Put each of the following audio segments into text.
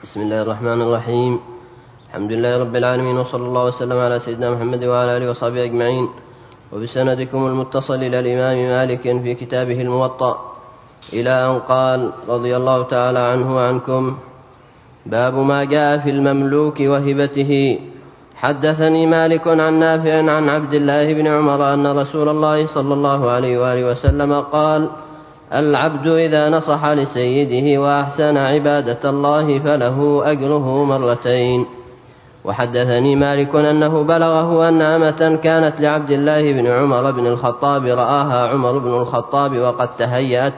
بسم الله الرحمن الرحيم. الحمد لله رب العالمين، وصلى الله وسلم على سيدنا محمد وعلى آله وصحبه أجمعين. وبسندكم المتصل إلى الإمام مالك في كتابه الموطأ إلى أن قال رضي الله تعالى عنه وعنكم: باب ما جاء في المملوك وهبته. حدثني مالك عن نافع عن عبد الله بن عمر أن رسول الله صلى الله عليه وآله وسلم قال: العبد إذا نصح لسيده وأحسن عبادة الله فله أجره مرتين. وحدثني مالك أنه بلغه أن أمة كانت لعبد الله بن عمر بن الخطاب رآها عمر بن الخطاب وقد تهيأت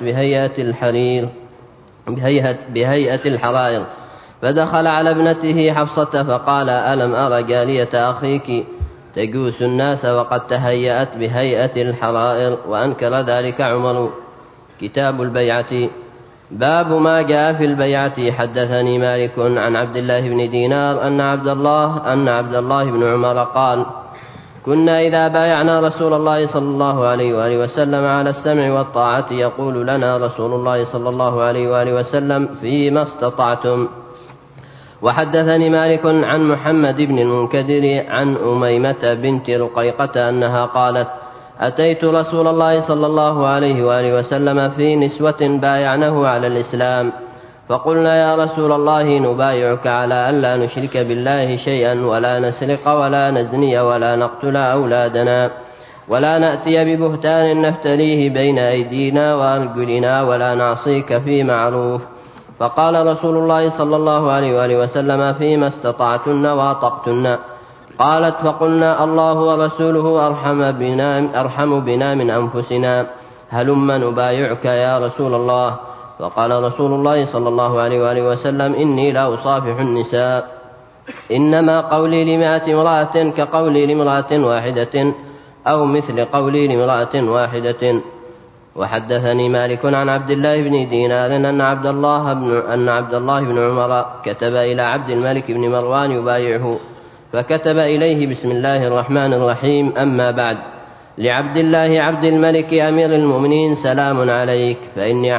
بهيئة الحرائر، فدخل على ابنته حفصة فقال: ألم أر جارية أخيك تجوس الناس وقد تهيأت بهيئة الحرائر؟ وأنكر ذلك عمر. كتاب البيعة. باب ما جاء في البيعة. حدثني مالك عن عبد الله بن دينار أن عبد الله بن عمر قال: كنا إذا بايعنا رسول الله صلى الله عليه وآله وسلم على السمع والطاعة يقول لنا رسول الله صلى الله عليه وآله وسلم: فيما استطعتم. وحدثني مالك عن محمد بن المنكدر عن أميمة بنت رقيقة أنها قالت: أتيت رسول الله صلى الله عليه وآله وسلم في نسوة بايعنه على الإسلام، فقلنا: يا رسول الله نبايعك على ألا نشرك بالله شيئا ولا نسرق ولا نزني ولا نقتل أولادنا ولا نأتي ببهتان نفتريه بين أيدينا وأرجلنا ولا نعصيك في معروف. فقال رسول الله صلى الله عليه وآله وسلم: فيما استطعتن وأطقتن. قالت: فقلنا: الله ورسوله أرحم بنا من أنفسنا، هلم نبايعك يا رسول الله. فقال رسول الله صلى الله عليه وآله وسلم: إني لا أصافح النساء، إنما قولي ل100 امرأة كقولي لامرأة واحدة أو مثل قولي لامرأة واحدة. وحدثني مالك عن عبد الله بن دينار أن عبد الله بن عمر كتب إلى عبد الملك بن مروان يبايعه، فكتب إليه: بسم الله الرحمن الرحيم، أما بعد، لعبد الله عبد الملك أمير المؤمنين سلام عليك، فإني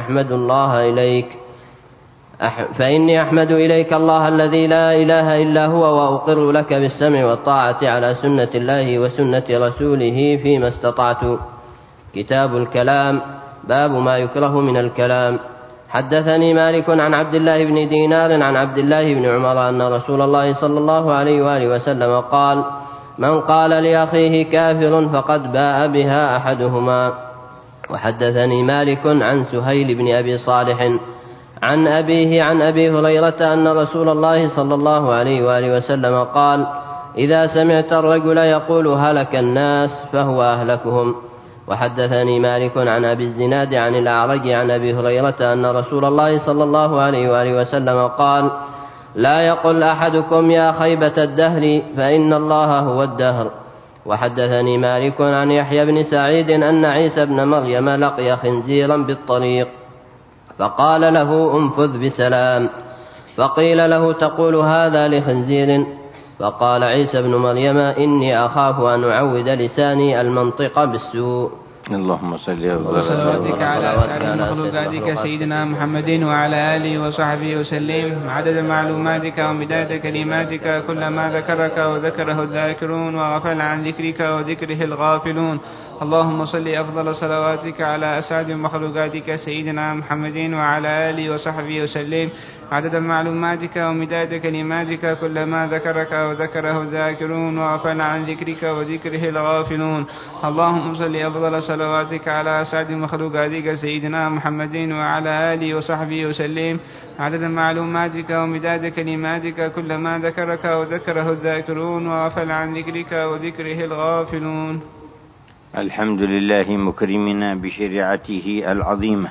أحمد إليك الله الذي لا إله إلا هو، وأقر لك بالسمع والطاعة على سنة الله وسنة رسوله فيما استطعت. كتاب الكلام. باب ما يكره من الكلام. حدثني مالك عن عبد الله بن دينار عن عبد الله بن عمر أن رسول الله صلى الله عليه وآله وسلم قال: من قال لأخيه كافر فقد باء بها أحدهما. وحدثني مالك عن سهيل بن أبي صالح عن أبيه عن أبي هريرة أن رسول الله صلى الله عليه وآله وسلم قال: إذا سمعت الرجل يقول هلك الناس فهو أهلكهم. وحدثني مالك عن أبي الزناد عن الأعرج عن أبي هريرة أن رسول الله صلى الله عليه وآله وسلم قال: لا يقل أحدكم يا خيبة الدهر، فإن الله هو الدهر. وحدثني مالك عن يحيى بن سعيد أن عيسى بن مريم لقي خنزيرا بالطريق فقال له: انفذ بسلام. فقيل له: تقول هذا لخنزير؟ فقال عيسى بن مريم: إني أخاف أن أعود لساني المنطق بالسوء. اللهم صل وسلم على أسعد مخلوقاتك سيدنا محمد وعلى آله وصحبه وسلم، عدد معلوماتك ومداد كلماتك، كلما ذكرك وذكره الذاكرون وغفل عن ذكرك وذكره الغافلون. اللهم صل أفضل صلواتك على أسعد مخلوقاتك سيدنا محمد وعلى آله وصحبه وسلم، عدد معلوماتك ومداد كلماتك، كلما ذكرك وذكره الذاكرون وغفل عن ذكرك وذكره الغافلون. اللهم صل أفضل صلواتك على أسعد مخلوقاتك سيدنا محمد وعلى آله وصحبه وسلم، عدد معلوماتك ومداد كلماتك، كلما ذكرك وذكره الذاكرون وغفل عن ذكرك وذكره الغافلون. الحمد لله مكرمنا بشريعته العظيمة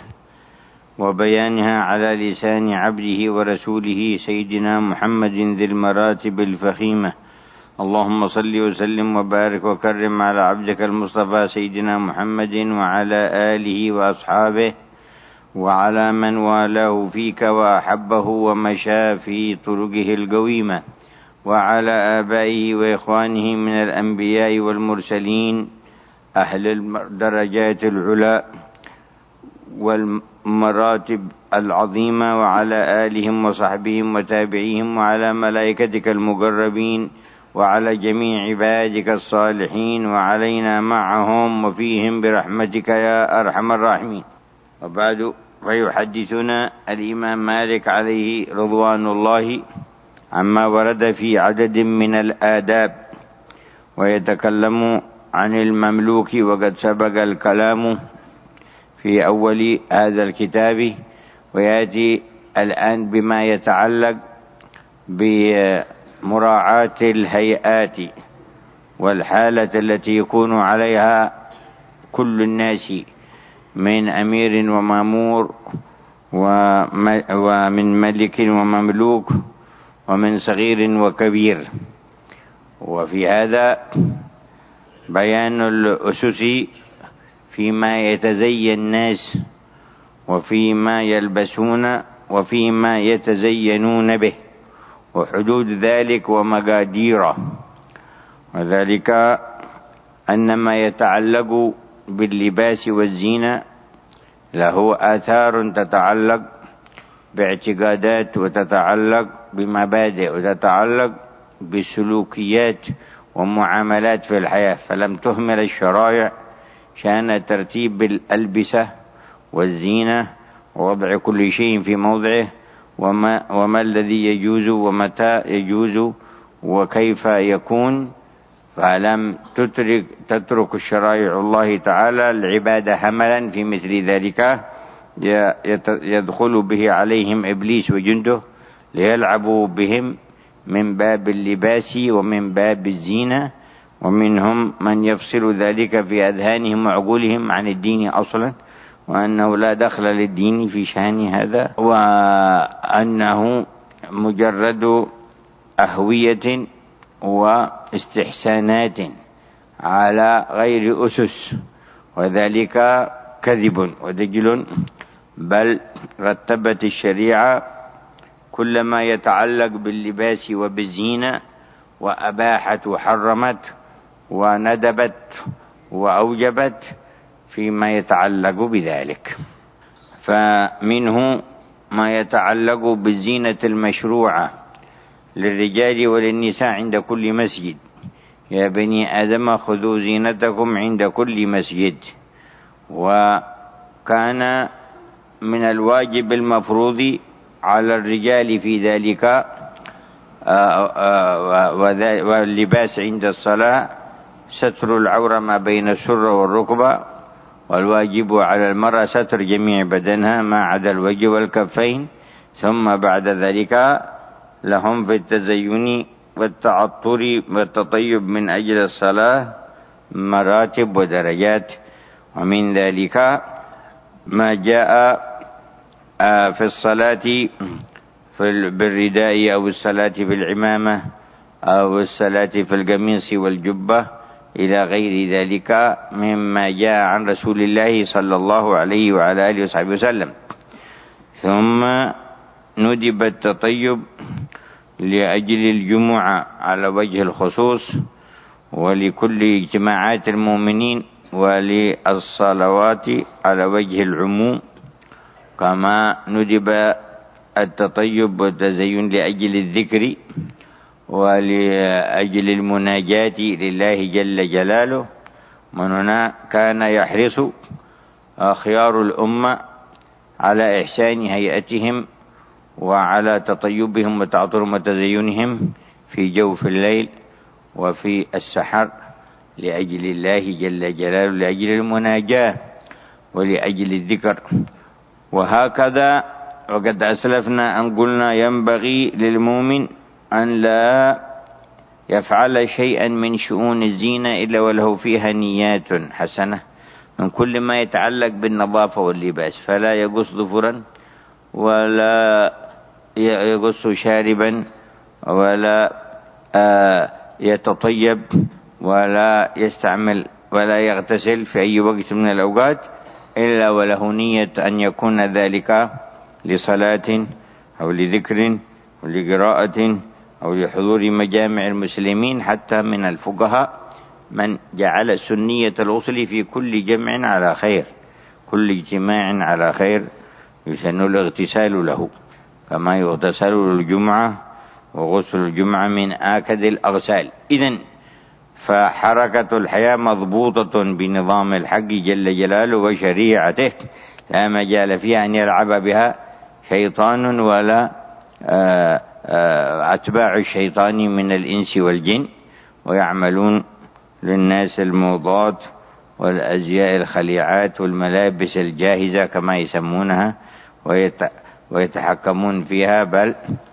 وبيانها على لسان عبده ورسوله سيدنا محمد ذي المراتب الفخيمة. اللهم صل وسلم وبارك وكرم على عبدك المصطفى سيدنا محمد وعلى آله وأصحابه وعلى من والاه فيك وأحبه ومشى في طرقه القويمة، وعلى آبائه وإخوانه من الأنبياء والمرسلين أهل الدرجات العلى، والمراتب العظيمة، وعلى آلهم وصحبهم وتابعيهم، وعلى ملائكتك المقربين، وعلى جميع عبادك الصالحين، وعلينا معهم وفيهم برحمتك يا أرحم الراحمين. وبعد، فيحدثنا الإمام مالك عليه رضوان الله عما ورد في عدد من الآداب، ويتكلم عن المملوك، وقد سبق الكلام في أول هذا الكتاب، ويأتي الآن بما يتعلق بمراعاة الهيئات والحالة التي يكون عليها كل الناس من أمير ومامور، ومن ملك ومملوك، ومن صغير وكبير. وفي هذا بيان الأسس فيما يتزين الناس، وفيما يلبسون، وفيما يتزينون به، وحدود ذلك ومقاديره. وذلك أن ما يتعلق باللباس والزينة له آثار تتعلق باعتقادات، وتتعلق بمبادئ، وتتعلق بسلوكيات ومعاملات في الحياة، فلم تهمل الشرائع شأن ترتيب الألبسة والزينة ووضع كل شيء في موضعه، وما الذي يجوز ومتى يجوز وكيف يكون. فلم تترك الشرائع الله تعالى العبادة هملا في مثل ذلك، يدخل به عليهم إبليس وجنده ليلعبوا بهم من باب اللباس ومن باب الزينة، ومنهم من يفصل ذلك في أذهانهم وعقولهم عن الدين أصلا، وأنه لا دخل للدين في شأن هذا، وأنه مجرد أهوية واستحسانات على غير أسس، وذلك كذب ودجل. بل رتبت الشريعة كل ما يتعلق باللباس وبالزينة، وأباحت وحرمت وندبت وأوجبت فيما يتعلق بذلك. فمنه ما يتعلق بالزينة المشروعة للرجال وللنساء عند كل مسجد: يا بني آدم خذوا زينتكم عند كل مسجد. وكان من الواجب المفروض على الرجال في ذلك واللباس عند الصلاة ستر العورة ما بين السرة والركبة، والواجب على المرأة ستر جميع بدنها ما عدا الوجه والكفين. ثم بعد ذلك لهم في التزين والتعطر والتطيب من أجل الصلاة مراتب ودرجات. ومن ذلك ما جاء في الصلاة بالرداء، أو الصلاة بالعمامة، أو الصلاة في القميص والجبة، إلى غير ذلك مما جاء عن رسول الله صلى الله عليه وعلى آله وصحبه وسلم. ثم ندب التطيب لأجل الجمعة على وجه الخصوص، ولكل اجتماعات المؤمنين، وللصلوات على وجه العموم. كما ندب التطيب والتزين لأجل الذكر ولأجل المناجاة لله جل جلاله. من هنا كان يحرص خيار الأمة على إحسان هيئتهم، وعلى تطيبهم وتعطرهم وتزينهم في جوف الليل وفي السحر لأجل الله جل جلاله، لأجل المناجاة ولأجل الذكر. وهكذا وقد أسلفنا أن قلنا ينبغي للمؤمن أن لا يفعل شيئا من شؤون الزينة إلا وله فيها نيات حسنة من كل ما يتعلق بالنظافة واللباس، فلا يقص ظفرا، ولا يقص شاربا، ولا يتطيب، ولا يستعمل، ولا يغتسل في أي وقت من الأوقات إلا وله نية أن يكون ذلك لصلاة أو لذكر أو لقراءة أو لحضور مجامع المسلمين. حتى من الفقهاء من جعل سنية الغسل في كل جمع على خير، كل اجتماع على خير يسن الاغتسال له، كما يغتسل للجمعة، وغسل الجمعة من آكد الأغسال. إذن فحركة الحياة مضبوطة بنظام الحق جل جلاله وشريعته، لا مجال فيها أن يلعب بها شيطان ولا أتباع الشيطان من الإنس والجن، ويعملون للناس الموضات والأزياء الخليعات والملابس الجاهزة كما يسمونها، ويتحكمون فيها، بل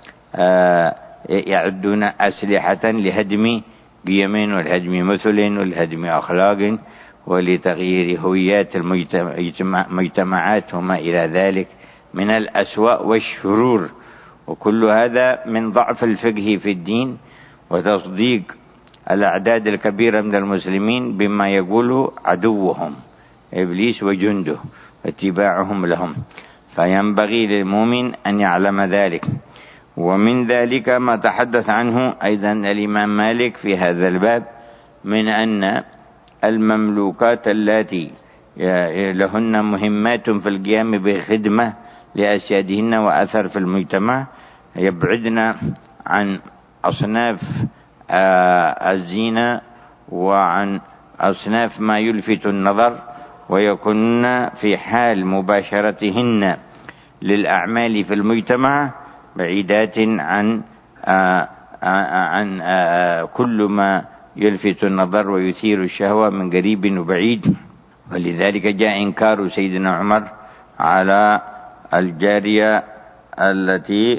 يعدون أسلحة لهدم قيم والهدم مثل والهدم أخلاق ولتغيير هويات المجتمعات وما إلى ذلك من الأسواء والشرور. وكل هذا من ضعف الفقه في الدين وتصديق الأعداد الكبيرة من المسلمين بما يقوله عدوهم إبليس وجنده واتباعهم لهم. فينبغي للمؤمن أن يعلم ذلك. ومن ذلك ما تحدث عنه أيضا الإمام مالك في هذا الباب، من أن المملوكات التي لهن مهمات في القيام بخدمة لأسيادهن وأثر في المجتمع يبعدن عن أصناف الزينة وعن أصناف ما يلفت النظر، ويكون في حال مباشرتهن للأعمال في المجتمع بعيدات عن كل ما يلفت النظر ويثير الشهوة من قريب وبعيد. ولذلك جاء إنكار سيدنا عمر على الجارية التي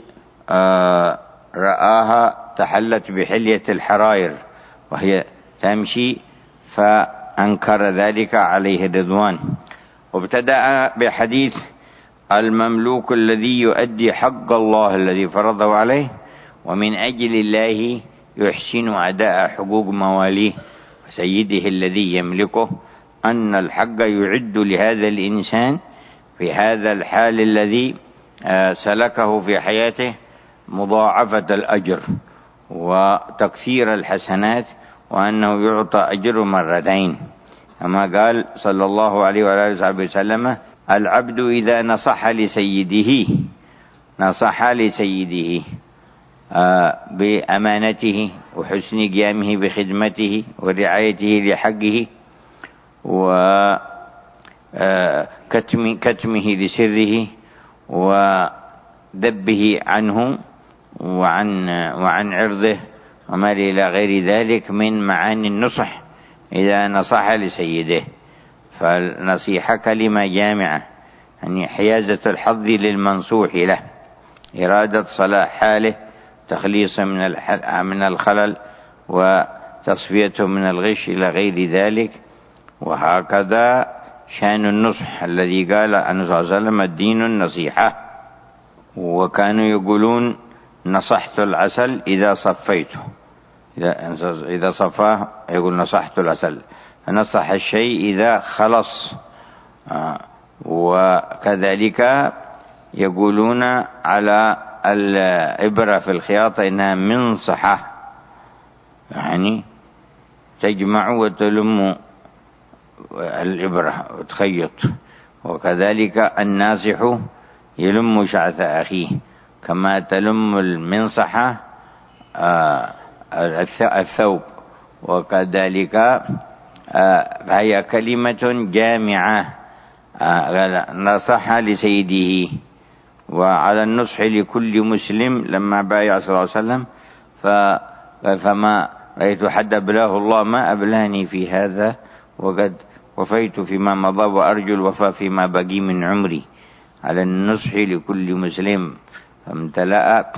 رآها تحلت بحلية الحراير وهي تمشي، فأنكر ذلك عليه الرضوان. وابتدأ بحديث المملوك الذي يؤدي حق الله الذي فرضه عليه ومن أجل الله يحسن أداء حقوق مواليه وسيده الذي يملكه، أن الحق يعد لهذا الإنسان في هذا الحال الذي سلكه في حياته مضاعفة الأجر وتكثير الحسنات، وأنه يعطى أجر مرتين، كما قال صلى الله عليه وآله وسلم: العبد إذا نصح لسيده بأمانته وحسن قيامه بخدمته ورعايته لحقه وكتمه لسره وذبه عنه وعن عرضه وما إلى غير ذلك من معاني النصح إذا نصح لسيده. فالنصيحة كلمة جامعة، يعني حيازة الحظ للمنصوح له، إرادة صلاح حاله، تخليصه من الخلل وتصفيته من الغش إلى غير ذلك. وهكذا شأن النصح الذي قال عنه صلى الله عليه وسلم: الدين النصيحة. وكانوا يقولون: نصحت العسل إذا صفيته، إذا صفاه يقول نصحت العسل، فنصح الشيء إذا خلص. وكذلك يقولون على الإبرة في الخياطة إنها منصحة، يعني تجمع وتلم الإبرة وتخيط. وكذلك الناصح يلم شعث أخيه، كما تلم المنصحة الثوب. وكذلك هي كلمة جامعة، نصح لسيده. وعلى النصح لكل مسلم لما بايع صلى الله عليه وسلم فما رأيت حد أبلاه الله ما أبلاني في هذا، وقد وفيت فيما مضى وأرجو الوفاء فيما بقي من عمري. على النصح لكل مسلم، فامتلأ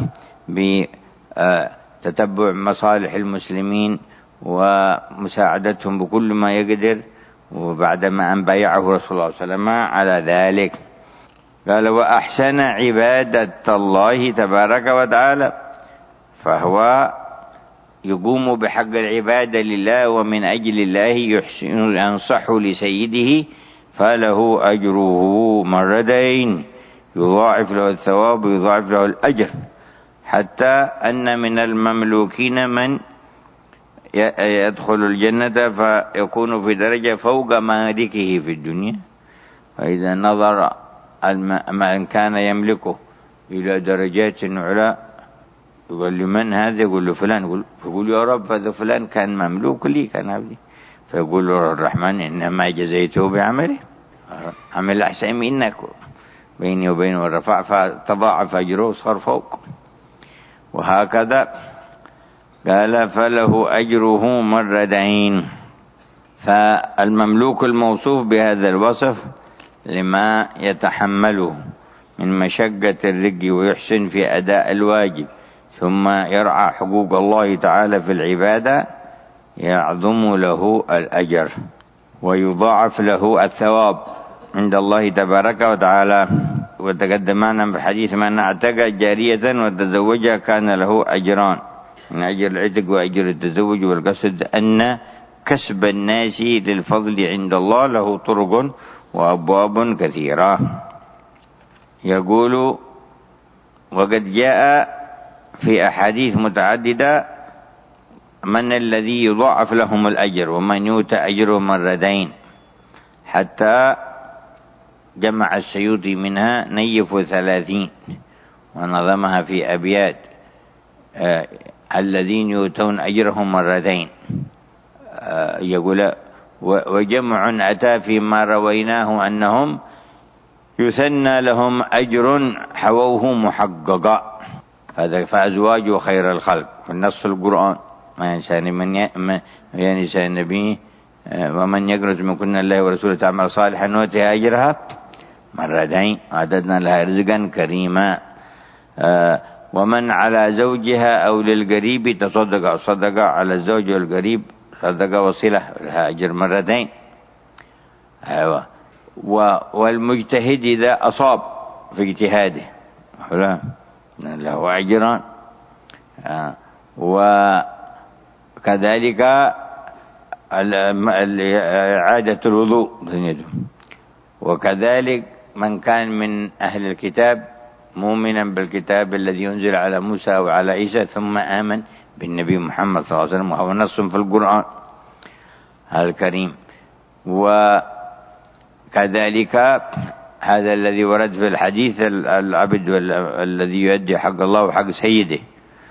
بتتبع مصالح المسلمين ومساعدتهم بكل ما يقدر. وبعدما أن بايعه رسول الله صلى الله عليه وسلم على ذلك قال: وأحسن عبادة الله تبارك وتعالى، فهو يقوم بحق العبادة لله ومن أجل الله ينصح لسيده، فله أجره مرتين، يضاعف له الثواب ويضاعف له الأجر، حتى أن من المملوكين من يدخل الجنة فيكون في درجة فوق مالكه في الدنيا، فإذا نظر من كان يملكه إلى درجات علا يقول لمن هذا؟ يقول له فلان. يقول يا رب هذا فلان كان مملوك لي، كان عبدي. فيقول له الرحمن إنما جزيته بعمله، عمل أحسن منك بيني وبينه الرفع، فتضاعف أجره صار فوق. وهكذا قال فله أجره مرتين. فالمملوك الموصوف بهذا الوصف لما يتحمله من مشقة الرق ويحسن في أداء الواجب، ثم يرعى حقوق الله تعالى في العبادة، يعظم له الأجر ويضاعف له الثواب عند الله تبارك وتعالى. وتقدم معنا في حديث من اعتق جارية وتزوجها كان له أجران، من أجر العتق وأجر التزوج. والقصد أن كسب الناس للفضل عند الله له طرق وأبواب كثيرة. يقول وقد جاء في أحاديث متعددة من الذي يضاعف لهم الأجر ومن يؤتى أجره مرتين، حتى جمع السيوطي منها نيف 30 ونظمها في أبيات الذين يؤتون أجرهم مرتين. يقول وجمع أتى فيما رويناه أنهم يثنى لهم أجر حووه محققا، فأزواجه خير الخلق في النص القرآن ما ينسى النبي ومن يقنط من كن الله ورسوله تعمل صالحا نؤتها أجرها مرتين أعددنا لها رزقا كريما. ومن على زوجها أو للقريب تصدق صدق على الزوج والقريب صدق وصلة لها أجر مرتين. والمجتهد إذا أصاب في اجتهاده له أجران. وكذلك إعادة الوضوء. وكذلك من كان من أهل الكتاب مؤمنا بالكتاب الذي ينزل على موسى وعلى عيسى ثم آمن بالنبي محمد صلى الله عليه وسلم، وهو نص في القرآن الكريم. وكذلك هذا الذي ورد في الحديث العبد الذي يؤدي حق الله وحق سيده.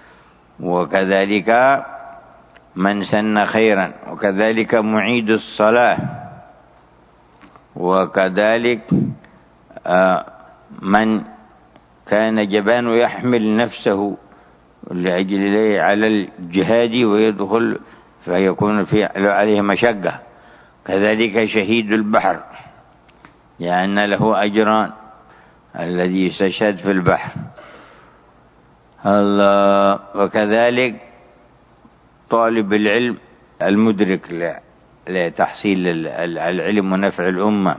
وكذلك من سن خيرا، وكذلك معيد الصلاة، وكذلك من كان جبان يحمل نفسه لأجل على الجهاد ويدخل فيكون عليه مشقة. كذلك شهيد البحر لأن له أجران، الذي يستشهد في البحر الله. وكذلك طالب العلم المدرك لتحصيل العلم ونفع الأمة.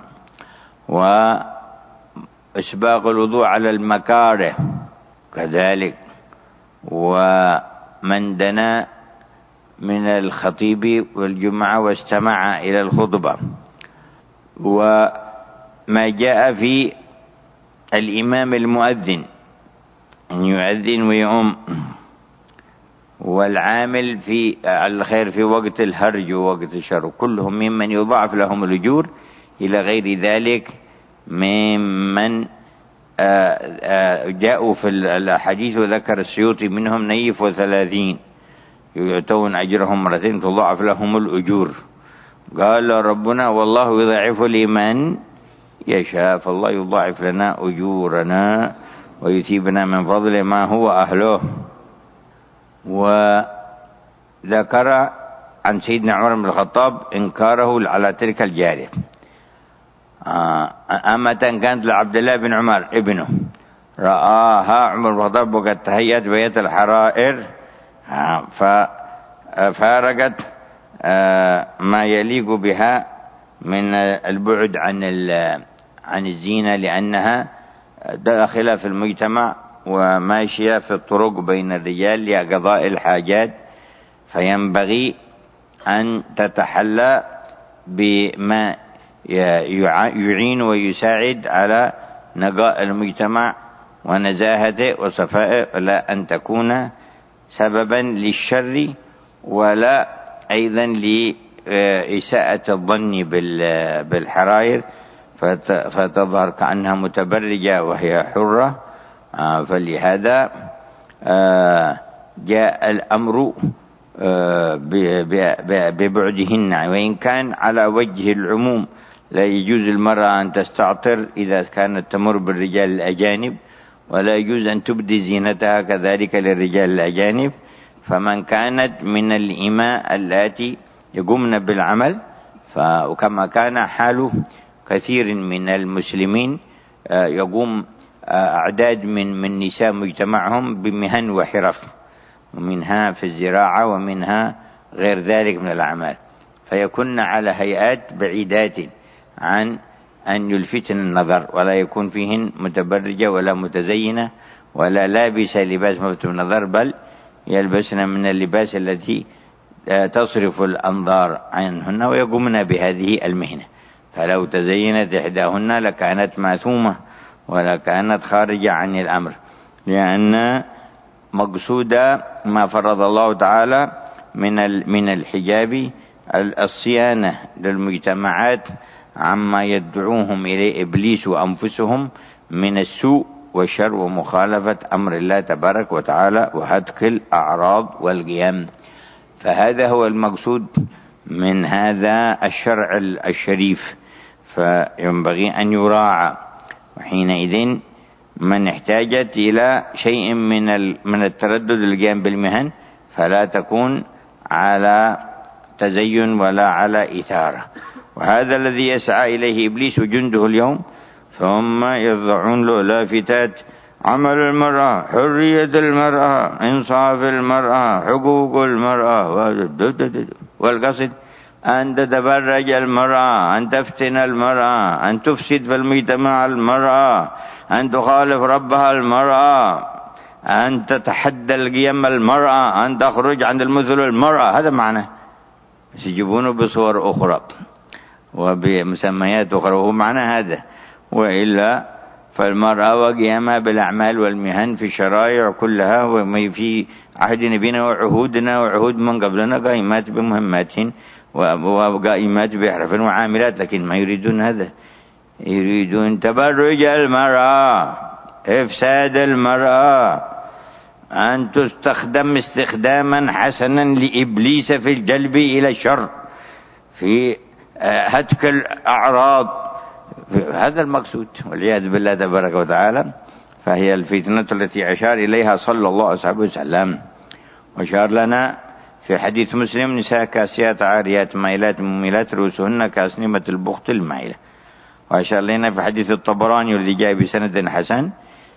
وإسباغ الوضوء على المكاره كذلك. ومن دنا من الخطيب والجمعة واستمع إلى الخطبة. وما جاء في الإمام المؤذن أن يؤذن ويؤم، والعامل في الخير في وقت الهرج ووقت الشر، كلهم ممن يضاعف لهم الأجور، إلى غير ذلك ممن جاءوا في الحديث. وذكر السيوطي منهم نيف 30 يؤتون أجرهم مرتين تضاعف لهم الأجور. قال ربنا والله يضاعف لمن يشاء، فالله يضاعف لنا أجورنا ويثيبنا من فضل ما هو أهله. وذكر عن سيدنا عمر بن الخطاب إنكاره على تلك الجارية. أمة كانت لعبد الله بن عمر ابنه، رآها عمر بن الخطاب وقد تهيأت بيت الحرائر ففارقت ما يليق بها من البعد عن الزينة، لأنها داخلة في المجتمع وماشية في الطرق بين الرجال لقضاء الحاجات، فينبغي أن تتحلى بما يعين ويساعد على نقاء المجتمع ونزاهته وصفائه، لا أن تكون سببا للشر ولا أيضا لإساءة الظن بالحرائر، فتظهر كأنها متبرجة وهي حرة. فلهذا جاء الأمر ببعدهن، وإن كان على وجه العموم لا يجوز المرأة أن تستعطر إذا كانت تمر بالرجال الأجانب، ولا يجوز أن تبدي زينتها كذلك للرجال الأجانب. فمن كانت من الإماء اللاتي يقومن بالعمل، وكما كان حال كثير من المسلمين يقوم أعداد من نساء مجتمعهم بمهن وحرف، ومنها في الزراعة ومنها غير ذلك من الأعمال، فيكون على هيئات بعيدات عن أن يلفتن النظر، ولا يكون فيهن متبرجة ولا متزينة ولا لابسة لباس ملفت النظر، بل يلبسن من اللباس التي تصرف الأنظار عنهن ويقومن بهذه المهنة. فلو تزينت إحداهن لكانت ماثومة ولا كانت خارجة عن الأمر، لأن مقصود ما فرض الله تعالى من الحجاب الصيانة للمجتمعات عما يدعوهم إليه إبليس وأنفسهم من السوء والشر ومخالفة أمر الله تبارك وتعالى وهتك الأعراض والقيام. فهذا هو المقصود من هذا الشرع الشريف، فينبغي أن يراعى. وحينئذ من احتاجت إلى شيء من التردد للقيام بالمهن فلا تكون على تزين ولا على إثارة. وهذا الذي يسعى إليه إبليس وجنده اليوم، ثم يضعون له لافتات: عمل المرأة، حرية المرأة، إنصاف المرأة، حقوق المرأة، والقصد أن تتبرج المرأة، أن تفتن المرأة، أن تفسد في المجتمع المرأة، أن تخالف ربها المرأة، أن تتحدى القيم المرأة، أن تخرج عن المثل المرأة. هذا معنى، بس يجيبونه بصور أخرى وبمسميات أخرى، وهو معنى هذا. وإلا فالمرأة وقيامها بالأعمال والمهن في الشرائع كلها وما في عهد نبينا وعهودنا وعهود من قبلنا قائمات بمهماتهن وقائمات بحرف وعاملات، لكن ما يريدون هذا، يريدون تبرج المرأة، إفساد المرأة، أن تستخدم استخداما حسنا لإبليس في الجلب إلى الشر، في هتك الأعراض. هذا المقصود والعياذ بالله تبارك وتعالى. فهي الفتنة التي أشار إليها صلى الله عليه وسلم، وشار لنا في حديث مسلم: نساء كاسيات عاريات مائلات مميلات رؤوسهن كأسنمة البخت المائلة. وأشار لنا في حديث الطبراني الذي جاء بسند حسن: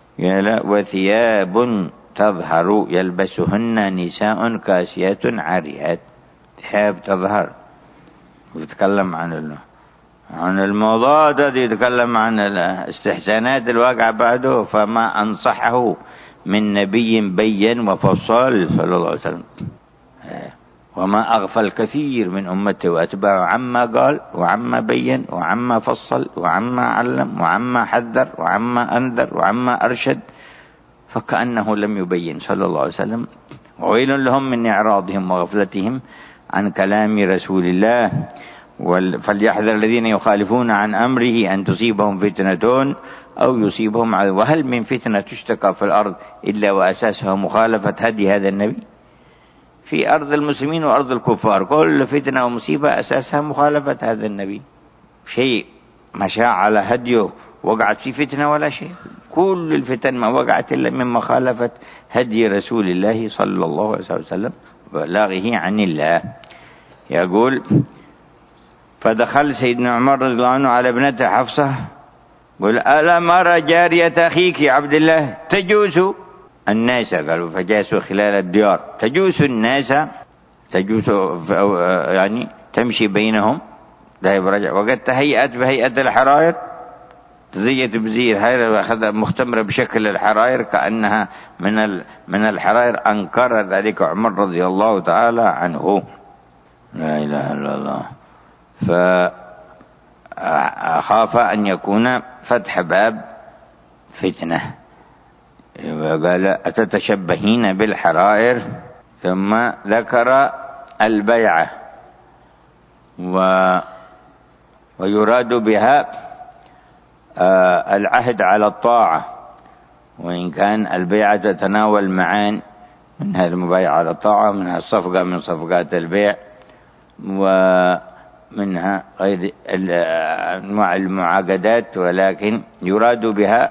وثياب تظهر يلبسهن نساء كاسيات عاريات. ثياب تظهر، ويتكلم عن الموضوع ده، يتكلم عن الاستحسانات الواقعة بعده. فما أنصحه من نبي بين وفصل صلى الله عليه وسلم، وما أغفى الكثير من أمته وأتباعه عما قال وعما بين وعما فصل وعما علم وعما حذر وعما أنذر وعما أرشد، فكأنه لم يبين صلى الله عليه وسلم. وويل لهم من إعراضهم وغفلتهم عن كلام رسول الله. فليحذر الذين يخالفون عن أمره أن تصيبهم فتنة أو يصيبهم عذاب. وهل من فتنة تشتكى في الأرض إلا وأساسها مخالفة هدي هذا النبي؟ في أرض المسلمين وأرض الكفار كل فتنة ومصيبة أساسها مخالفة هذا النبي. شيء مشى على هديه وقعت في فتنة ولا شيء. كل الفتن ما وقعت إلا من مخالفة هدي رسول الله صلى الله عليه وسلم وبلاغه عن الله. يقول: فدخل سيدنا عمر رضي الله عنه على ابنته حفصة، قل: ألم أرى جارية أخيك عبد الله تجوس الناس؟ قالوا: فجاسوا خلال الديار، تجوس الناس، تجوس يعني تمشي بينهم لا يبرجع. وقد تهيأت بهيئة الحرائر، تزيت بزي الحرائر وأخذ مختمرة بشكل الحرائر كأنها من الحرائر. أنكر ذلك عمر رضي الله تعالى عنه. لا إله إلا الله. فخاف أن يكون فتح باب فتنة. قال: أتتشبهين بالحرائر؟ ثم ذكر البيعة ويراد بها العهد على الطاعة، وإن كان البيعة تتناول معان، منها المبايعة على الطاعة، منها الصفقة من صفقات البيع، ومنها غير أنواع المعاقدات، ولكن يراد بها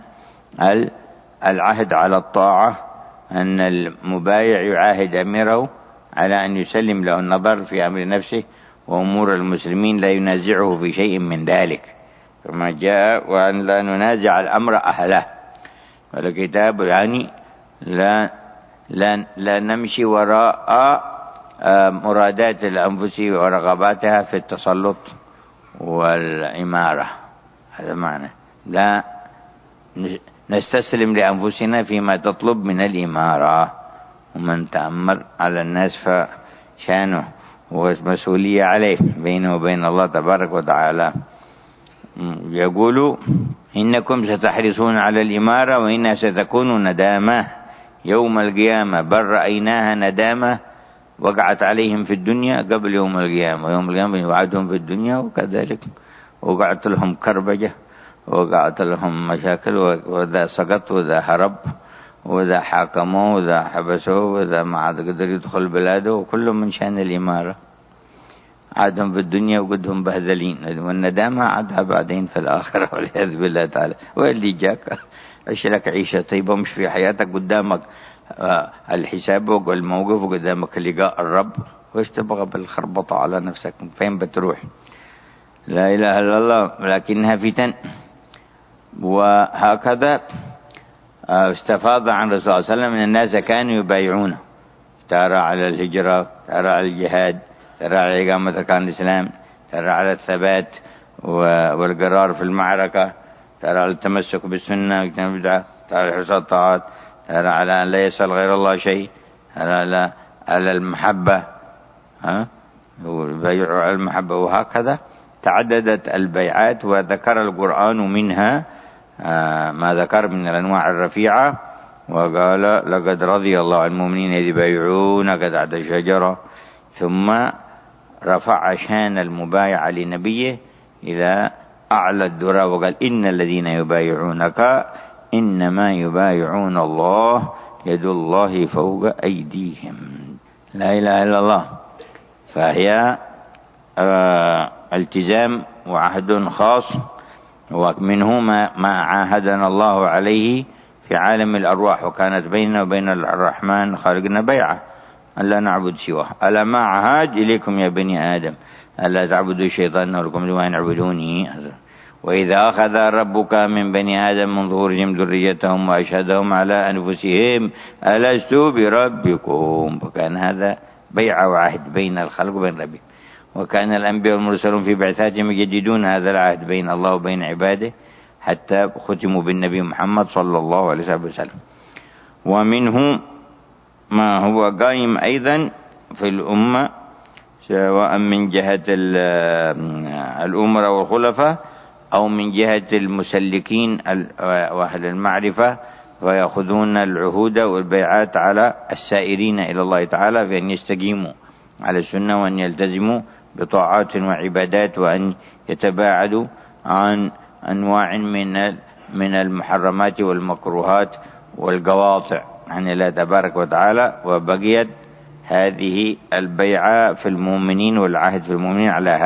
العهد على الطاعة، أن المبايع يعاهد أميره على أن يسلم له النظر في أمر نفسه وأمور المسلمين، لا ينازعه في شيء من ذلك، كما جاء وأن لا ننازع الأمر أهله. والكتاب يعني لا نمشي وراء مرادات الأنفس ورغباتها في التسلط والإمارة، هذا معنى لا نستسلم لأنفسنا فيما تطلب من الإمارة. ومن تأمر على الناس فشانه ومسؤولية عليه بينه وبين الله تبارك وتعالى. يقول إنكم ستحرصون على الإمارة وإنها ستكون ندامة يوم القيامة، بل رأيناها ندامة وقعت عليهم في الدنيا قبل يوم القيامة، ويوم القيامة يوعدهم في الدنيا وكذلك وقعت لهم كربجة وقعت لهم مشاكل، وذا سقط وذا هرب وذا حاكموه وذا حبسوه وذا ما عاد قدر يدخل بلاده، وكل من شان الإمارة. عادهم في الدنيا وقدهم بهذلين، والندامة عادها بعدين في الآخرة والعياذ بالله تعالى. واللي جاك عيش لك عيشة طيبة، مش في حياتك قدامك الحساب والموقف وقدامك لقاء الرب، وش تبغى بالخربطة على نفسك؟ فين بتروح؟ لا إله إلا الله، لكنها فتن. وهكذا استفاض عن الرسول صلى الله عليه وسلم من الناس كانوا يبايعونه، ترى على الهجرة، ترى على الجهاد، ترى على إقامة أركان الإسلام، ترى على الثبات والقرار في المعركة، ترى على التمسك بالسنة واجتناب البدعة، ترى على حرص الطاعات، ترى على أن لا يسأل غير الله شيء، ترى على المحبة، يبايعوا على المحبة. وهكذا تعددت البيعات، وذكر القرآن منها ما ذكر من الأنواع الرفيعة، وقال لقد رضي الله عن المؤمنين إذ يبايعونك تحت الشجرة، ثم رفع شان المبايعة لنبيه إلى أعلى الذرى، وقال إن الذين يبايعونك إنما يبايعون الله يد الله فوق أيديهم. لا إله إلا الله. فهي التزام وعهد خاص، ومنه ما عاهدنا الله عليه في عالم الأرواح، وكانت بيننا وبين الرحمن خالقنا بيعة ألا نعبد سواه. ألا ما عهد إليكم يا بني آدم ألا تعبدوا الشيطان ولكم لما يعبدوني. وإذا أخذ ربك من بني آدم من ظهورهم ذريتهم وأشهدهم على أنفسهم ألست بربكم، فكان هذا بيعة وعهد بين الخلق وبين ربهم. وكان الأنبياء والمرسلون في بعثاتهم يجددون هذا العهد بين الله وبين عباده حتى ختموا بالنبي محمد صلى الله عليه وسلم. ومنه ما هو قائم أيضا في الأمة، سواء من جهة الأمراء والخلفاء أو من جهة المسلكين وأهل المعرفة، ويأخذون العهود والبيعات على السائرين إلى الله تعالى في أن يستقيموا على السنة، وأن يلتزموا بطاعات وعبادات، وأن يتباعدوا عن أنواع من المحرمات والمكروهات والقواطع عن الله تبارك وتعالى. وبقيت هذه البيعة في المؤمنين والعهد في المؤمنين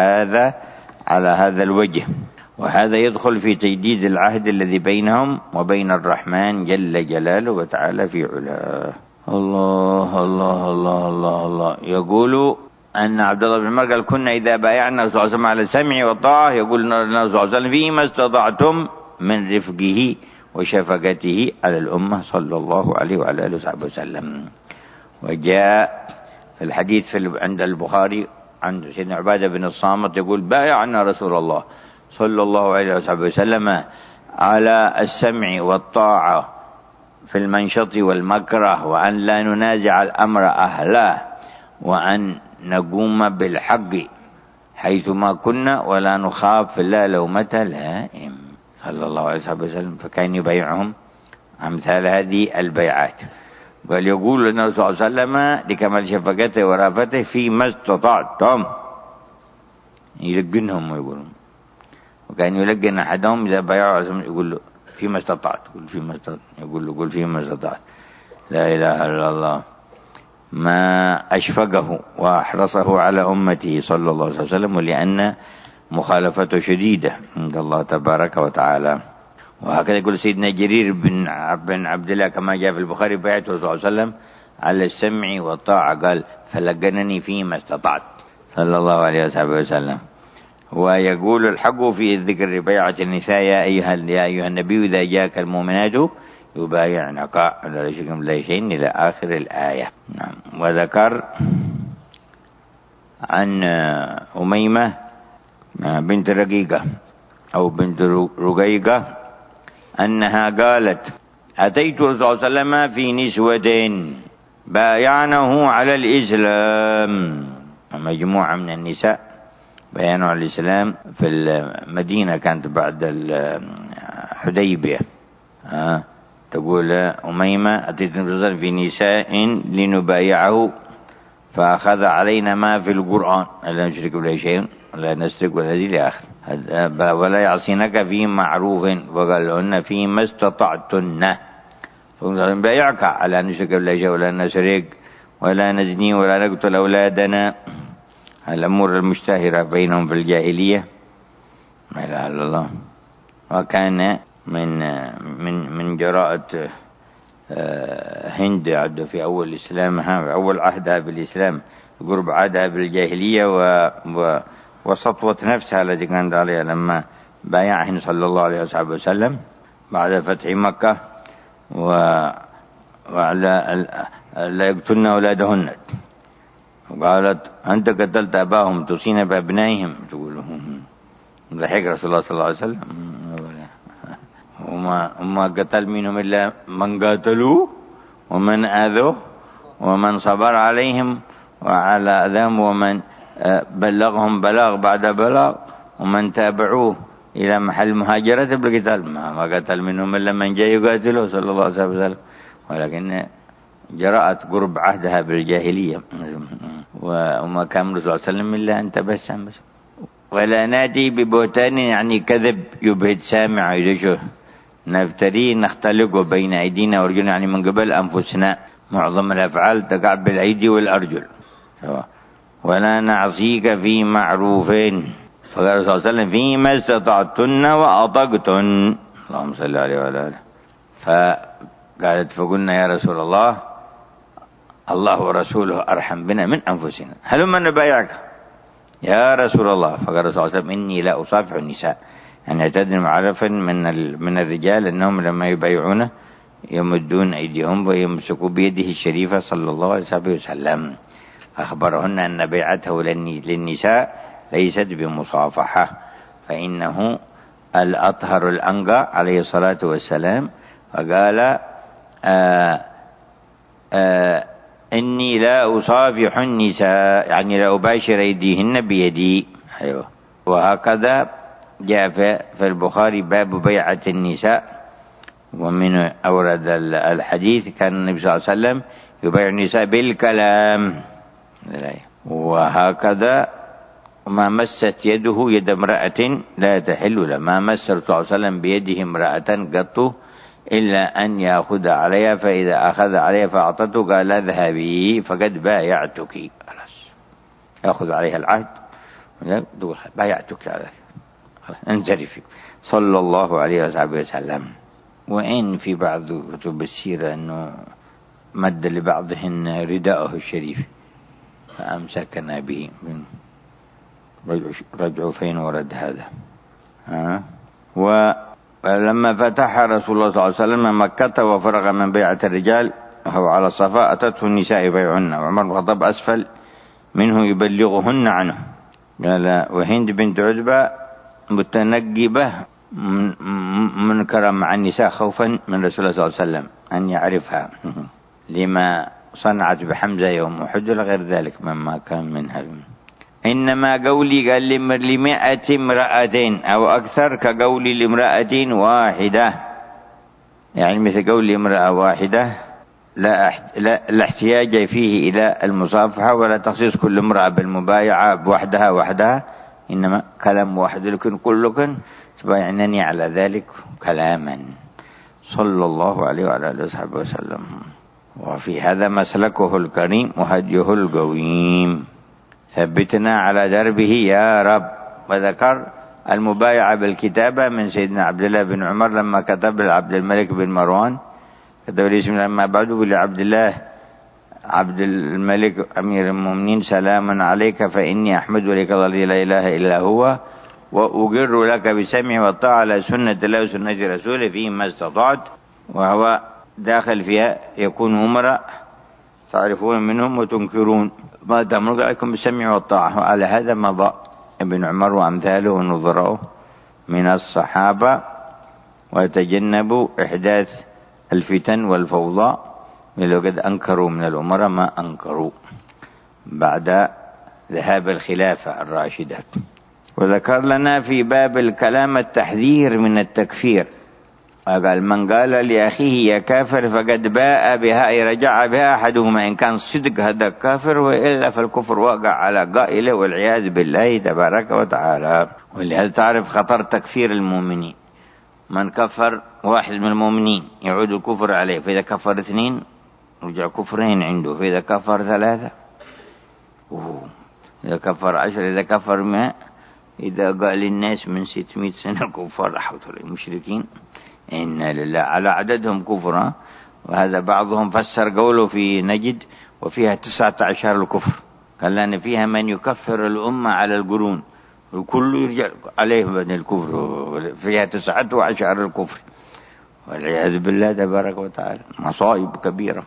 على هذا الوجه، وهذا يدخل في تجديد العهد الذي بينهم وبين الرحمن جل جلاله وتعالى في علاه. الله الله الله الله الله. يقول أن عبد الله بن عمر قال كنا إذا بايعنا الرسول صلى الله عليه وسلم على السمع والطاعة يقول الرسول صلى الله عليه وسلم فيما استطعتم من رفقه وشفقته على الأمة صلى الله عليه وعلى آله وصحبه وسلم. وجاء في الحديث عند البخاري عن سيدنا عبادة بن الصامت يقول بايعنا رسول الله صلى الله عليه وصحبه وسلم على السمع والطاعة في المنشط والمكره، وأن لا ننازع الأمر أهله، وأن نقوم بالحق حيثما كنا، ولا نخاف في الله لومة لائم صلى الله عليه وسلم. فكان يبايعهم أمثال هذه البيعات. بل يقول لنا صلى الله عليه وسلم لكمال شفقته ورافته فيما استطعتم، يلقنهم ويقولون وكان يلقن أحدهم إذا بايعوا يقول له فيما استطعت، يقول له قل فيما استطعت. لا إله إلا الله. ما أشفقه وأحرصه على أمته صلى الله عليه وسلم، ولأن مخالفته شديدة عند الله تبارك وتعالى. وهكذا يقول سيدنا جرير بن عبد الله كما جاء في البخاري: بايعته صلى الله عليه وسلم على السمع والطاعة، قال فلقنني فيما استطعت صلى الله عليه وسلم. ويقول الحق في الذكر بيعة النساء: يا أيها النبي إذا جاءك المؤمنات يبايعنك على لا يشركن بالله شيئا إلى آخر الآية. نعم. وذكر عن أميمة بنت رقيقة أو بنت رقيقة أنها قالت: أتيت الرسول صلى الله عليه وسلم في نسوة بايعنه على الإسلام. مجموعة من النساء بيانوا على الإسلام في المدينة، كانت بعد الحديبية. تقول أميمة: أتيت الرسول في نساء لنبايعه فأخذ علينا ما في القرآن: لا نشرك بالله شيئا ولا نسرق ولا ذي لآخر، ولا يعصينك في معروف، وقال لهن فيما استطعتن. فنبايعك على نشرك بالله شيئا ولا نسرق ولا نزني ولا نقتل أولادنا، الأمور المشتهرة بينهم في الجاهلية. لا إله إلا الله. وكان من جراءة هند عد في أول إسلامها، أول عهدها بالإسلام، قرب عهدها بالجاهلية وسطوة نفسها التي كانت عليها لما بايعهن صلى الله عليه وسلم بعد فتح مكة، وعلى لا يقتلن أولادهن. وقالت: أنت قتلت أباهم توصين بأبنائهم. تقولهم ضحك رسول الله صلى الله عليه وسلم: وما قتل منهم إلا من قاتلوا ومن آذوه ومن صبر عليهم وعلى أذام، ومن بلغهم بلاغ بعد بلاغ، ومن تابعوه إلى محل مهاجرة بالقتال. ما قتل منهم إلا من جاء يقاتله صلى الله عليه وسلم، ولكن جرأت قرب عهدها بالجاهلية. وما كان الرسول صلى الله عليه وسلم إلا أن تبسم بس. ولا ناتي ببهتان يعني كذب يبهت سامع يجشه، نفتري نختلق بين أيدينا وأرجلنا، يعني من قبل أنفسنا. معظم الأفعال تقع بالأيدي والأرجل. ولا نعصيك في معروفين، فقال صلى الله عليه وسلم: فيما استطعتن وأطقتن. اللهم صل عليه وعلى آله. فقالت: فقلنا يا رسول الله، الله ورسوله أرحم بنا من أنفسنا، هلما نبايعك يا رسول الله. فقال صلى الله عليه وسلم: إني لا أصافح النساء، يعني اعتدنا معرفا من الرجال أنهم لما يبايعون يمدون أيديهم ويمسكوا بيده الشريفة صلى الله عليه وسلم. أخبرهن أن بيعته للنساء ليست بمصافحة، فإنه الأطهر الأنقى عليه الصلاة والسلام. فقال: إني لا أصافح النساء، يعني لا أباشر أيديهن بيدي. أيوة. وهكذا جاء في البخاري باب بيعة النساء، ومن أورد الحديث: كان النبي صلى الله عليه وسلم يبايع النساء بالكلام. وهكذا ما مست يده يد امرأة لا تحل له، ما مس الرسول صلى الله عليه وسلم بيده امرأة قط إلا أن يأخذ عليها، فإذا أخذ عليها فأعطته قال: اذهبي فقد بايعتك. خلاص، يأخذ عليها العهد، بايعتك على انصرفي صلى الله عليه وسلم. وإن في بعض كتب السيرة أنه مد لبعضهن رداءه الشريف فأمسكنا به. رجعوا فين ورد هذا؟ ولما فتح رسول الله صلى الله عليه وسلم مكة وفرغ من بيعة الرجال وهو على الصفا، أتته النساء يبايعهن، وعمر بن الخطاب أسفل منه يبلغهن عنه. قال: وهند بنت عتبة متنقبة منكرة مع النساء خوفا من رسول الله صلى الله عليه وسلم أن يعرفها لما صنعت بحمزة يوم أحد غير ذلك مما كان منها. إنما قولي قال ل100 امرأة أو أكثر كقولي لامرأة واحدة، يعني مثل قول امرأة واحدة لا احتياج فيه إلى المصافحة ولا تخصيص كل امرأة بالمبايعة بوحدها، إنما كلام واحد لكن كلكم تبايعنني على ذلك كلاما صلى الله عليه وعلى آله وصحبه وسلم. وفي هذا مسلكه الكريم وهديه القويم، ثبتنا على دربه يا رب. وذكر المبايعة بالكتابة من سيدنا عبد الله بن عمر لما كتب لعبد الملك بن مروان، كتب الاسم لما بعده لعبد الله عبد الملك أمير المؤمنين: سلام عليك فإني أحمد لك الذي لا إله إلا هو، وأقر لك بسمع والطاعة على سنة الله وسنة رسوله فيما استطعت. وهو داخل فيها يكون أمراء تعرفون منهم وتنكرون ما تأمرك عليكم بالسمع والطاعة. وعلى هذا مضى ابن عمر وأمثاله ونظراؤه من الصحابة، ويتجنبوا إحداث الفتن والفوضى، ولو قد أنكروا من الأمراء ما أنكروا بعد ذهاب الخلافة الراشدة. وذكر لنا في باب الكلام التحذير من التكفير، قال: من قال لأخيه يا كافر فقد باء بها، أي رجع بها أحدهما، إن كان صدق هذا كافر، وإلا فالكفر واقع على قائله والعياذ بالله تبارك وتعالى. ولهذا تعرف خطر تكفير المؤمنين. من كفر واحد من المؤمنين يعود الكفر عليه، فإذا كفر 2 رجع كفرين عنده، فإذا كفر 3 إذا كفر 10 إذا كفر 100 إذا قال الناس من 600 سنة كفار رحمة المشركين إنا لله على عددهم كفرا. وهذا بعضهم فسر قوله في نجد وفيها 19 الكفر، قال لأن فيها من يكفر الأمة على القرون وكل يرجع عليه من الكفر، فيها 19 الكفر والعياذ بالله تبارك وتعالى، مصائب كبيرة.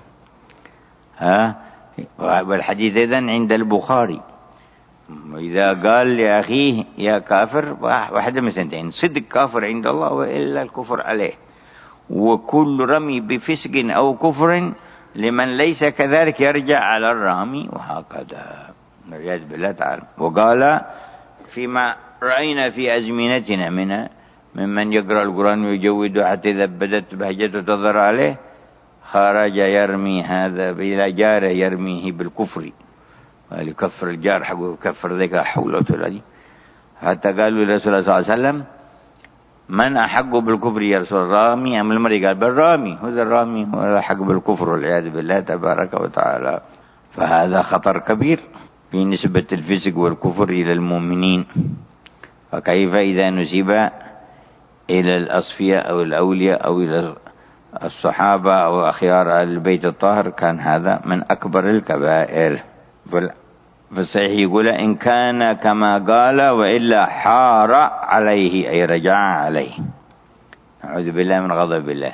والحديث إذن عند البخاري: إذا قال لأخيه يا كافر واحدة من 2، صدق كافر عند الله وإلا الكفر عليه. وكل رمي بفسق أو كفر لمن ليس كذلك يرجع على الرامي، وهكذا والعياذ بالله تعالى. وقال: فيما رأينا في أزمنتنا ممن يقرأ القرآن ويجود حتى إذا بدت بهجته تظهر عليه خرج يرمي هذا إلى جاره يرميه بالكفر، يكفر الجار حقه يكفر ذيك حوله تلادي. حتى قالوا لرسول الله صلى الله عليه وسلم: من أحق بالكفر يا رسول الله، الرامي أم المري؟ قال: بالرامي، هذا الرامي هو الحق بالكفر والعياذ بالله تبارك وتعالى. فهذا خطر كبير في نسبة الفسق والكفر إلى المؤمنين. فكيف إذا نسب إلى الأصفياء أو الأولياء أو إلى الصحابة أو أخيار البيت الطاهر؟ كان هذا من أكبر الكبائر. فالصحيح يقول: إن كان كما قال وإلا حار عليه، أي رجع عليه، أعوذ بالله من غضب الله.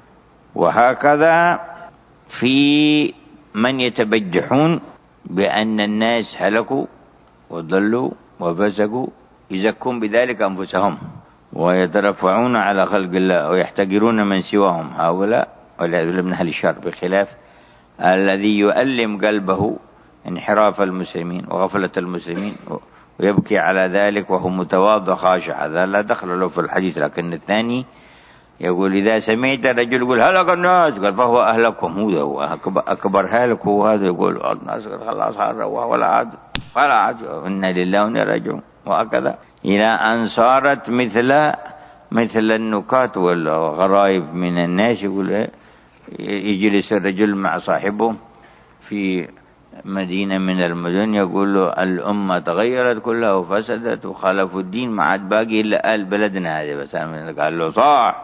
وهكذا في من يتبجحون بأن الناس هلكوا وضلوا وفسقوا، يزكون بذلك أنفسهم ويترفعون على خلق الله ويحتقرون من سواهم، هؤلاء والعياذ بالله من أهل الشر، بخلاف الذي يؤلم قلبه انحراف المسلمين وغفلة المسلمين ويبكي على ذلك وهو متواضع خاشع، هذا لا دخل له في الحديث. لكن الثاني يقول: إذا سمعت رجل يقول هلك الناس، قال: فهو أهلكهم، هو أكبر هالك هو هذا. يقول الناس خلاص هروا ولا عاد إنا لله وإنا راجعون. وهكذا إلى أن صارت مثل النكات والغرائب من الناس. يقول يجلس الرجل مع صاحبه في مدينة من المدن يقول له: الأمة تغيرت كلها وفسدت وخالفوا الدين، ما عاد باقي إلا آل بلدنا هذه بس. قال له: صح.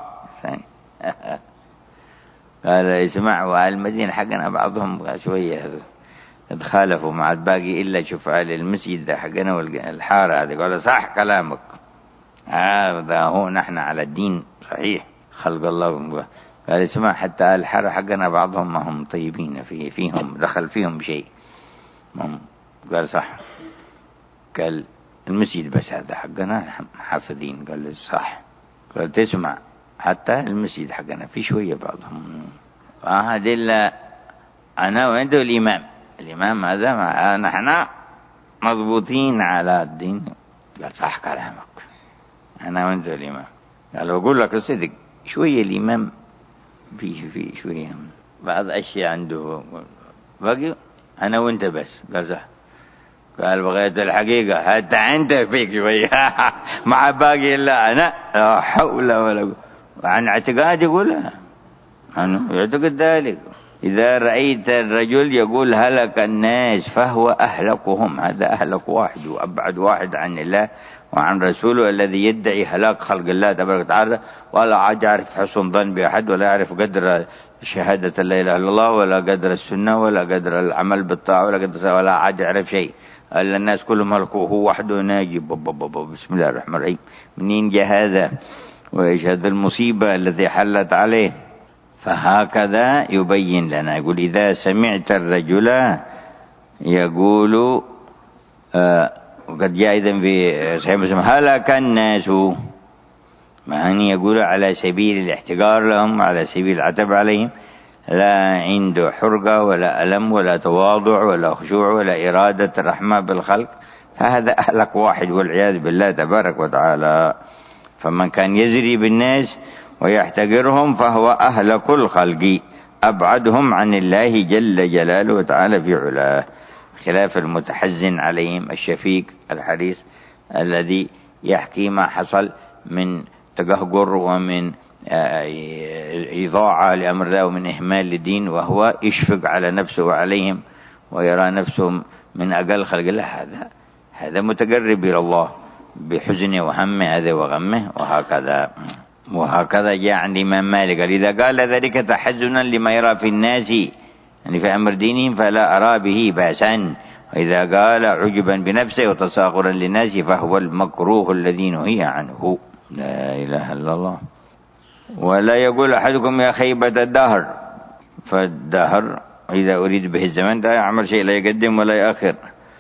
قال: اسمع، وآل المدينة حقنا بعضهم شوية اتخالفوا، ما عاد باقي إلا شوف آل المسجد ده حقنا والحارة هذه. قال: صح كلامك، هذا هو نحن على الدين صحيح خلق الله. قال: اسمع، حتى الحارة حقنا بعضهم ما هم طيبين، فيهم دخل فيهم شيء. قال: صح. قال: المسجد بس هذا حقنا حافظين. قال: صح. قال: تسمع، حتى المسجد حقنا في شوية بعضهم. هذا إلا أنا وعنده الإمام هذا نحن مضبوطين على الدين. قال: صح كلامك، أنا وعنده الإمام. قال: أقول لك الصدق، شوية الإمام في شوية بعض أشياء عنده باقي، أنا وأنت بس. قال: صح. قال بغيت الحقيقة حتى أنت فيك شوية مع باقي إلا أنا، لا حول ولا قوة. عن اعتقاد يقولها، يعتقد ذلك. إذا رأيت الرجل يقول هلك الناس فهو أهلكهم، هذا أهلك واحد وأبعد واحد عن الله وعن رسوله الذي يدعي هلاك خلق الله تبارك وتعالى، ولا عاد يعرف حسن ظن بأحد، ولا يعرف قدر شهادة لا إله إلا الله، ولا قدر السنة، ولا قدر العمل بالطاعة، ولا عاد يعرف شيء. ألا الناس كلهم هلكوا هو وحده ناجي. بسم الله الرحمن الرحيم. منين جاء هذا؟ وإيش هذا المصيبة التي حلت عليه؟ فهكذا يبين لنا، يقول إذا سمعت الرجل يقول وقد جاء إذن في صحيح مسلم هلك الناس، يعني يقول على سبيل الاحتقار لهم، على سبيل العتب عليهم، لا عنده حرقة ولا ألم ولا تواضع ولا خشوع ولا إرادة الرحمة بالخلق، فهذا أهلك واحد والعياذ بالله تبارك وتعالى. فمن كان يزري بالناس ويحتقرهم فهو أهلك الخلق، أبعدهم عن الله جل جلاله وتعالى في علاه، خلاف المتحزن عليهم الشفيق الحريص الذي يحكي ما حصل من تقهقر ومن إضاعة لأمر الله ومن إهمال للدين، وهو يشفق على نفسه وعليهم ويرى نفسه من أقل خلق الله. هذا متقرب إلى الله بحزنه وهمه هذا وغمه. وهكذا جاء عن الإمام مالك إذا قال ذلك تحزنا لما يرى في الناس يعني في أمر دينهم فلا أرى به بأسا، وإذا قال عجبا بنفسه وتصاغرا للناس فهو المكروه الذي نهي عنه. لا إله إلا الله. ولا يقول أحدكم يا خيبة الدهر، فالدهر إذا أريد به الزمن لا يعمل شيء، لا يقدم ولا يأخر.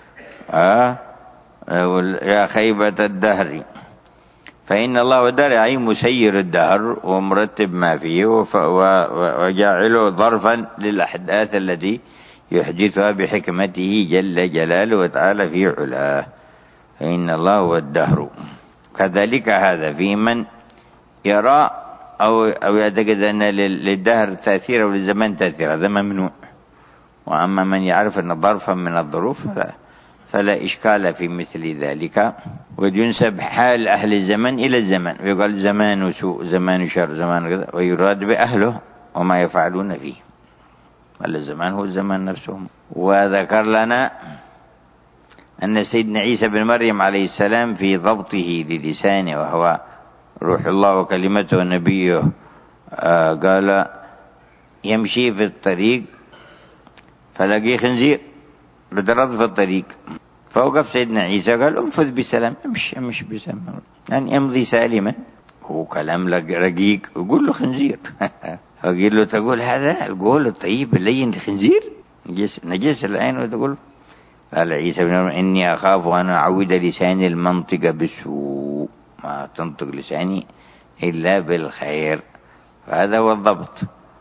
يا خيبة الدهر، فإن الله والدهر أي مسير الدهر ومرتب ما فيه وجاعله ظرفا للأحداث التي يحدثها بحكمته جل جلاله وتعالى في علاه. فإن الله هو الدهر. كذلك هذا في من يرى أو يعتقد أن للدهر تأثير وللزمان تأثير، هذا ممنوع. وأما من يعرف أن ظرفا من الظروف فلا إشكال في مثل ذلك. وينسب حال أهل الزمن إلى الزمن، ويقال زمان سوء زمان شر زمان كذا، ويراد بأهله وما يفعلون فيه. الزمان هو الزمان نفسه. وذكر لنا أن سيدنا عيسى بن مريم عليه السلام في ضبطه للسانه وهو روح الله وكلمته ونبيه، قال يمشي في الطريق فلقي خنزير بترض في الطريق، فوقف سيدنا عيسى قال انفذ بسلام، امشي بسلام، يعني امضي سالما. هو كلام رقيق، يقول له خنزير فقال له تقول هذا القول الطيب اللين خنزير نجس العين وتقول. قال عيسى بن مريم إني أخاف أن أعود لساني المنطق بالسوء، ما تنطق لساني إلا بالخير. فهذا هو الضبط.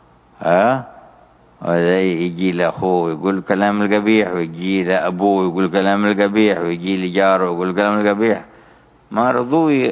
وهذا يجي لأخوه يقول كلام القبيح، ويجي لأبوه يقول كلام القبيح، ويجي لجاره يقول كلام القبيح. ما رضوا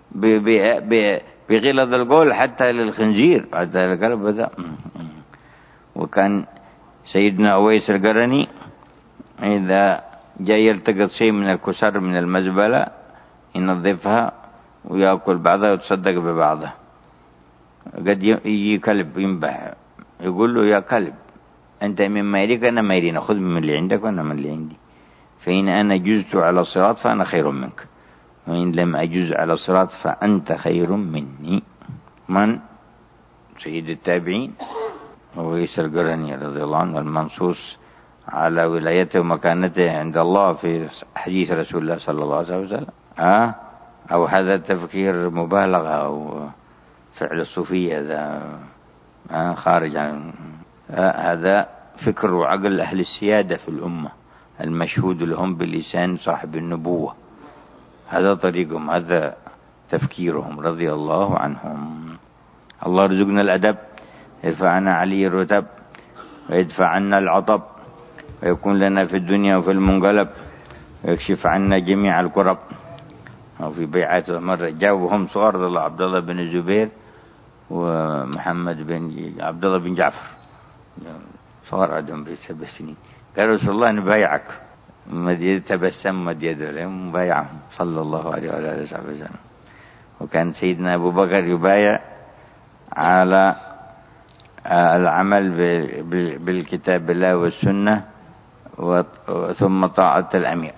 بغلظ القول حتى للخنزير، حتى للقلب هذا. وكان سيدنا أويس القرني إذا جاء يلتقط شيء من الكسر من المزبلة ينظفها ويأكل بعضها ويتصدق ببعضها. قد يجي كلب ينبح يقول له يا كلب أنت من مالك أنا مالي، خذ من اللي عندك وأنا من اللي عندي، فإن أنا جزت على الصراط فأنا خير منك، وإن لم أجز على الصراط فأنت خير مني. من سيد التابعين أويس القرني رضي الله عنه، المنصوص على ولايته ومكانته عند الله في حديث رسول الله صلى الله عليه وسلم. أو هذا تفكير مبالغة أو فعل الصوفية هذا خارج عن هذا فكر وعقل أهل السيادة في الأمة المشهود لهم باللسان صاحب النبوة. هذا طريقهم، هذا تفكيرهم رضي الله عنهم. الله رزقنا الأدب، يرفع عنا علي الرتب ويدفع عنا العطب، ويكون لنا في الدنيا وفي المنقلب، ويكشف عنا جميع الكرب. وفي بيعات مرة جاوبهم صغار الله عبد الله بن الزبير ومحمد بن عبد الله بن جعفر صغار عندهم ب7 سنين، قال رسول الله نبايعك تبسم مد يده مبايعهم صلى الله عليه وعلى آله وصحبه وسلم. وكان سيدنا أبو بكر يبايع على العمل بالكتاب الله والسنة ثم طاعة الأمير،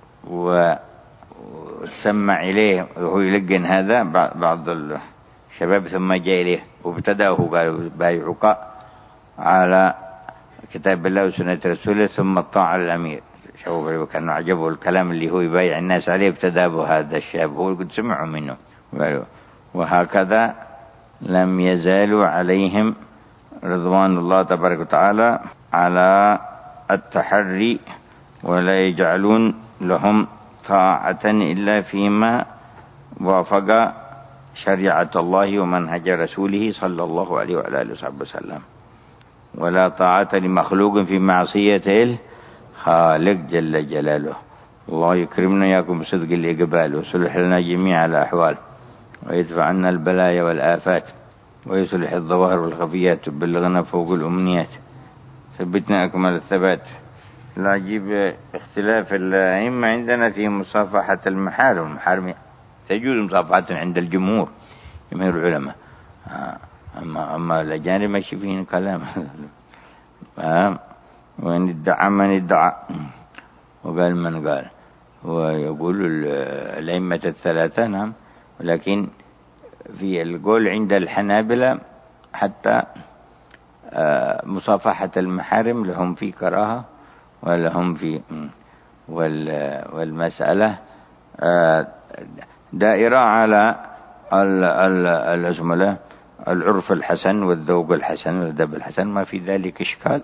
وتسمع إليه وهو يلقن هذا بعض الشباب، ثم جاء إليه وابتدأه قال بايعك على كتاب الله وسنة رسوله ثم الطاعة الأمير. شوفوا كان عجبه الكلام اللي هو يبايع الناس عليه، ابتدأ به هذا الشاب هو قد سمعوا منه. وهكذا لم يزالوا عليهم رضوان الله تبارك وتعالى على التحري، ولا يجعلون لهم طاعة إلا فيما وافق شريعة الله ومنهج رسوله صلى الله عليه وعلى آله وسلم، ولا طاعة لمخلوق في معصية الخالق جل جلاله. الله يكرمنا إياكم بصدق الإقبال، ويصلح لنا جميع الأحوال، ويدفع عنا البلايا والآفات، ويصلح الظواهر والخفيات، وبلغنا فوق الأمنيات، ثبتنا أكمل الثبات. العجيب اختلاف الأئمة عندنا في مصافحة المحارم تجوز مصافحة عند الجمهور، جمهور العلماء، أما الأجانب ماشي فيهم كلام. وإن ادعى من ادعى وقال من قال، ويقول الأئمة الثلاثة نعم، ولكن في القول عند الحنابلة حتى مصافحة المحارم لهم في كراهة ولهم في والمسألة دائرة على العرف الحسن والذوق الحسن والأدب الحسن، ما في ذلك إشكال.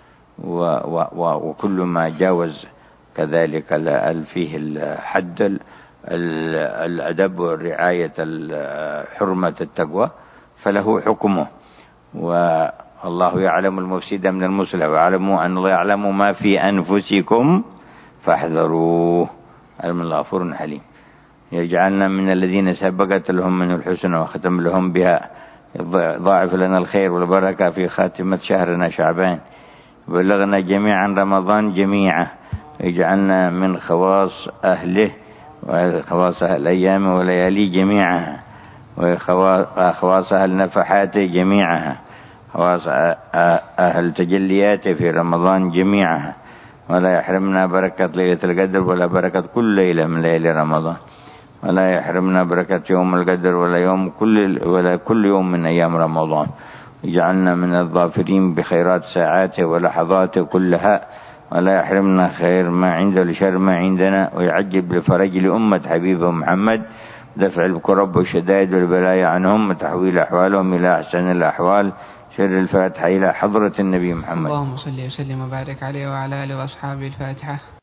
وكل ما جاوز كذلك فيه الحد الأدب ورعاية حرمة التقوى فله حكمه. والله يعلم المفسد من المصلح، ويعلموا أن الله يعلم ما في أنفسكم فاحذروه، علم الله غفور حليم. يجعلنا من الذين سبقت لهم من الحسنى وختم لهم بها، ضاعف لنا الخير والبركة في خاتمة شهرنا شعبان، بلغنا جميعا رمضان جميعا، يجعلنا من خواص أهله وخواص الأيام وليالي جميعها، وخواص أهل نفحاته جميعها، خواص أهل تجلياته في رمضان جميعها، ولا يحرمنا بركة ليلة القدر ولا بركة كل ليلة من ليالي رمضان، ولا يحرمنا بركة يوم القدر ولا كل يوم من أيام رمضان. يجعلنا من الظافرين بخيرات ساعاته ولحظاته كلها، ولا يحرمنا خير ما عنده لشر ما عندنا، ويعجب لفرج لأمة حبيبه محمد، دفع الكرب والشدائد والبلايا عنهم، وتحويل أحوالهم إلى أحسن الأحوال. شر الفاتحة إلى حضرة النبي محمد. اللهم صل وسلم وبارك عليه وعلى آله وأصحابه. الفاتحة.